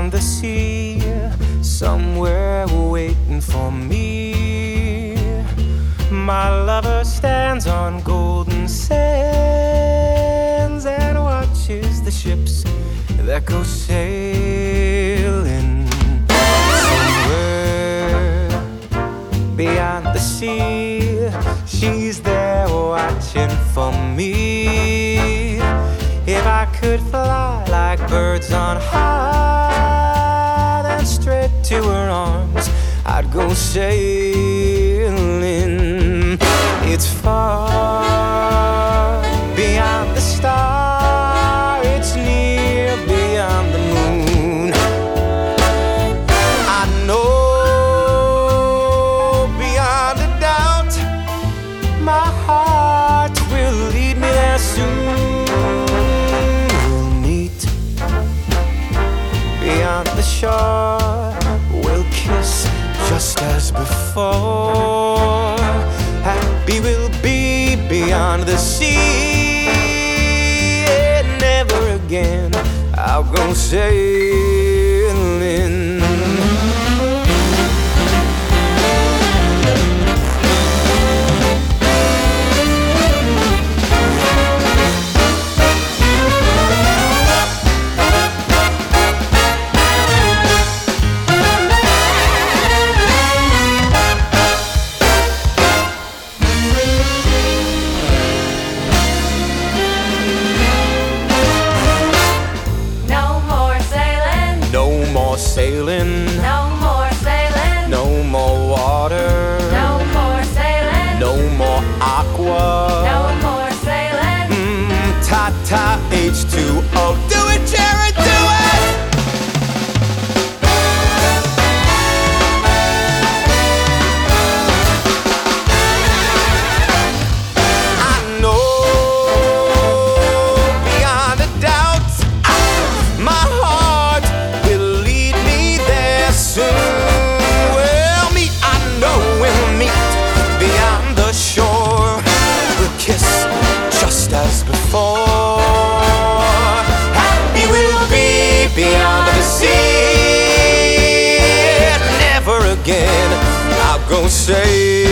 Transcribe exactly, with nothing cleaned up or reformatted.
beyond the sea, somewhere waiting for me. My lover stands on golden sands and watches the ships that go sailing. Somewhere beyond the sea, she's there watching for me. If I could fly like birds on high, then straight to her arms I'd go sailing. It's far beyond the star, it's near beyond the moon. I know beyond a doubt my heart will lead me there soon. We'll meet beyond the shore, we'll kiss just as before. Happy we'll be beyond the sea, and never again I'll go sailing. Sailing, no more sailing, no more water, no more sailing, no more aqua, no more sailing. Mm, ta-ta H two O. Do it, Jared, do it! I know beyond a doubt my heart will lead me there soon. Well, meet, I know we'll meet beyond the shore. We'll kiss just as before. Happy we'll be beyond the sea. Never again I'll go say